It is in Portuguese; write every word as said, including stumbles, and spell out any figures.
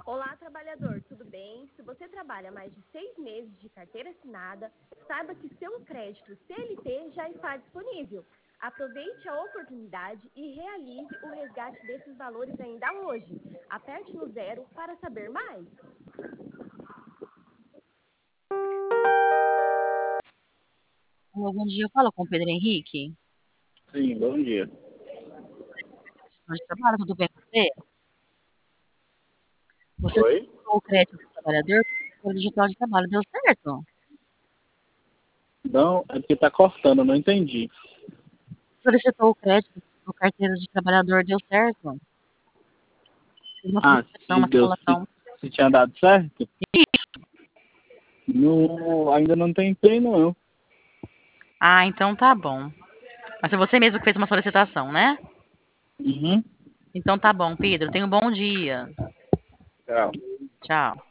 Olá, trabalhador, tudo bem? Se você trabalha mais de seis meses de carteira assinada, saiba que seu crédito C L T já está disponível. Aproveite a oportunidade e realize o resgate desses valores ainda hoje. Aperte no zero para saber mais. Alô, bom dia, eu falo com o Pedro Henrique. Sim, bom dia. De trabalho, tudo bem com você? Você Oi? solicitou o crédito do trabalhador pelo digital de trabalho, deu certo? Não, é porque tá cortando, eu não entendi. Solicitou o crédito do carteiro de trabalhador, deu certo? Fiz uma Ah, solicitação, se uma deu, se, simulação. se tinha dado certo? No, ainda não tentei, não. Ah, então tá bom. Mas foi você mesmo que fez uma solicitação, né? Uhum. Então tá bom, Pedro. Tenha um bom dia. Tchau. Tchau.